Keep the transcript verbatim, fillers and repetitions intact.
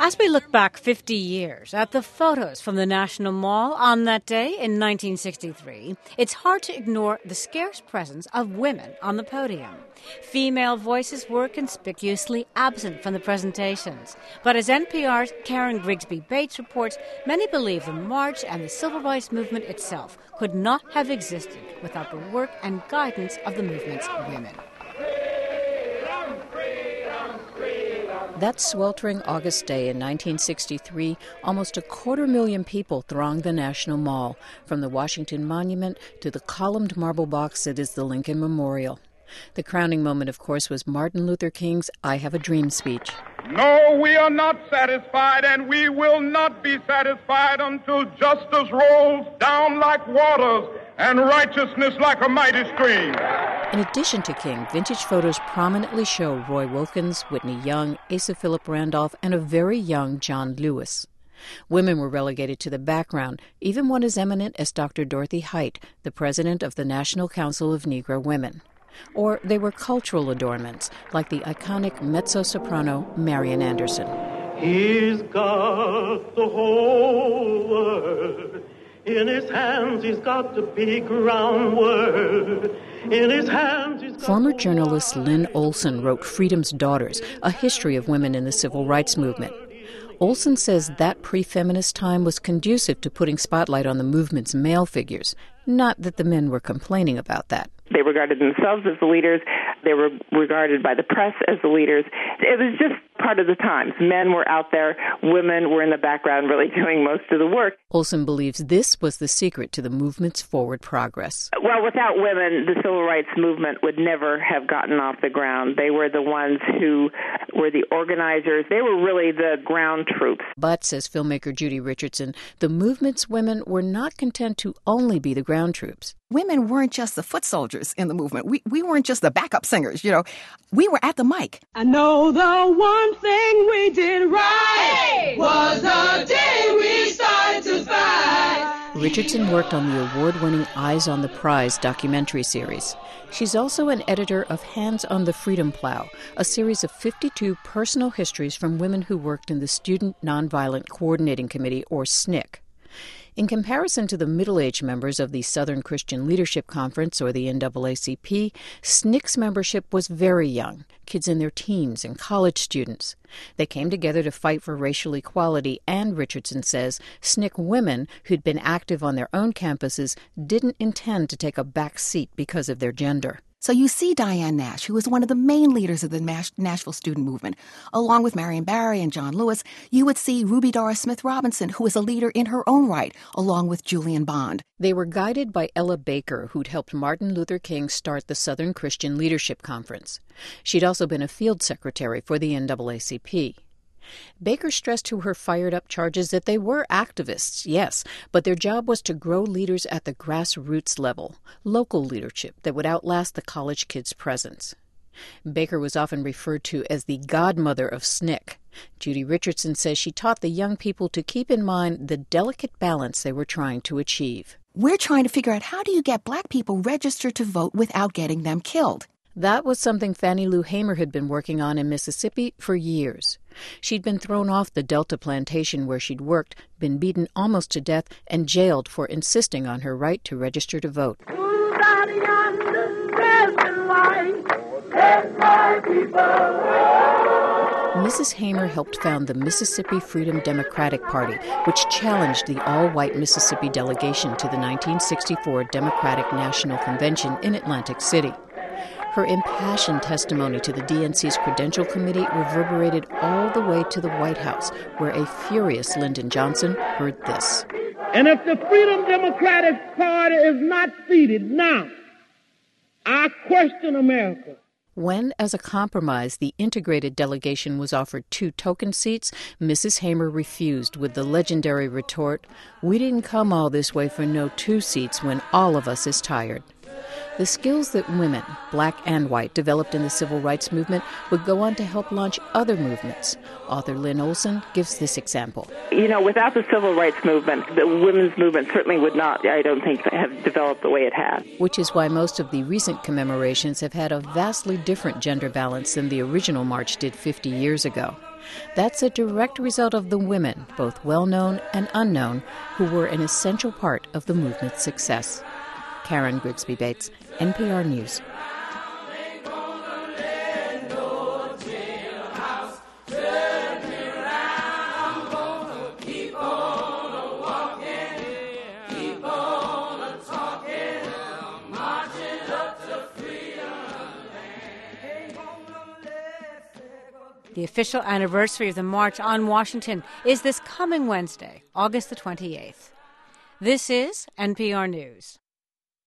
As we look back fifty years at the photos from the National Mall on that day in nineteen sixty-three, it's hard to ignore the scarce presence of women on the podium. Female voices were conspicuously absent from the presentations. But as N P R's Karen Grigsby Bates reports, many believe the march and the civil rights movement itself could not have existed without the work and guidance of the movement's women. That sweltering August day in nineteen sixty-three, almost a quarter million people thronged the National Mall, from the Washington Monument to the columned marble box that is the Lincoln Memorial. The crowning moment, of course, was Martin Luther King's I Have a Dream speech. No, we are not satisfied, and we will not be satisfied until justice rolls down like waters and righteousness like a mighty stream. In addition to King, vintage photos prominently show Roy Wilkins, Whitney Young, Asa Philip Randolph, and a very young John Lewis. Women were relegated to the background, even one as eminent as Doctor Dorothy Height, the president of the National Council of Negro Women. Or they were cultural adornments, like the iconic mezzo-soprano Marian Anderson. He's got the whole world. In his hands he's got the big round world. In his hands he's got Former journalist Lynn Olson wrote Freedom's Daughters, a history of women in the civil rights movement. Olson says that pre-feminist time was conducive to putting spotlight on the movement's male figures, not that the men were complaining about that. They regarded themselves as the leaders. They were regarded by the press as the leaders. It was just part of the times. Men were out there. Women were in the background really doing most of the work. Olson believes this was the secret to the movement's forward progress. Well, without women, the civil rights movement would never have gotten off the ground. They were the ones who were the organizers. They were really the ground troops. But, says filmmaker Judy Richardson, the movement's women were not content to only be the ground troops. Women weren't just the foot soldiers in the movement. We we weren't just the backup singers, you know. We were at the mic. I know the one thing we did right was the day we started to fight. Richardson worked on the award-winning Eyes on the Prize documentary series. She's also an editor of Hands on the Freedom Plow, a series of fifty-two personal histories from women who worked in the Student Nonviolent Coordinating Committee, or S N C C. In comparison to the middle-aged members of the Southern Christian Leadership Conference, or the N double A C P, S N C C's membership was very young, kids in their teens and college students. They came together to fight for racial equality, and, Richardson says, S N C C women who'd been active on their own campuses didn't intend to take a back seat because of their gender. So you see Diane Nash, who was one of the main leaders of the Nash- Nashville student movement. Along with Marion Barry and John Lewis, you would see Ruby Doris Smith Robinson, who was a leader in her own right, along with Julian Bond. They were guided by Ella Baker, who'd helped Martin Luther King start the Southern Christian Leadership Conference. She'd also been a field secretary for the N double A C P. Baker stressed to her fired-up charges that they were activists, yes, but their job was to grow leaders at the grassroots level, local leadership that would outlast the college kids' presence. Baker was often referred to as the godmother of S N C C. Judy Richardson says she taught the young people to keep in mind the delicate balance they were trying to achieve. We're trying to figure out, how do you get black people registered to vote without getting them killed? That was something Fannie Lou Hamer had been working on in Mississippi for years. She'd been thrown off the Delta plantation where she'd worked, been beaten almost to death, and jailed for insisting on her right to register to vote. Missus Hamer helped found the Mississippi Freedom Democratic Party, which challenged the all-white Mississippi delegation to the nineteen sixty-four Democratic National Convention in Atlantic City. Her impassioned testimony to the D N C's Credential Committee reverberated all the way to the White House, where a furious Lyndon Johnson heard this. And if the Freedom Democratic Party is not seated now, I question America. When, as a compromise, the integrated delegation was offered two token seats, Missus Hamer refused with the legendary retort, "We didn't come all this way for no two seats when all of us is tired." The skills that women, black and white, developed in the civil rights movement would go on to help launch other movements. Author Lynn Olson gives this example. You know, without the civil rights movement, the women's movement certainly would not, I don't think, have developed the way it has. Which is why most of the recent commemorations have had a vastly different gender balance than the original march did fifty years ago. That's a direct result of the women, both well-known and unknown, who were an essential part of the movement's success. Karen Grigsby Bates, N P R News. The official anniversary of the March on Washington is this coming Wednesday, August the twenty-eighth. This is N P R News.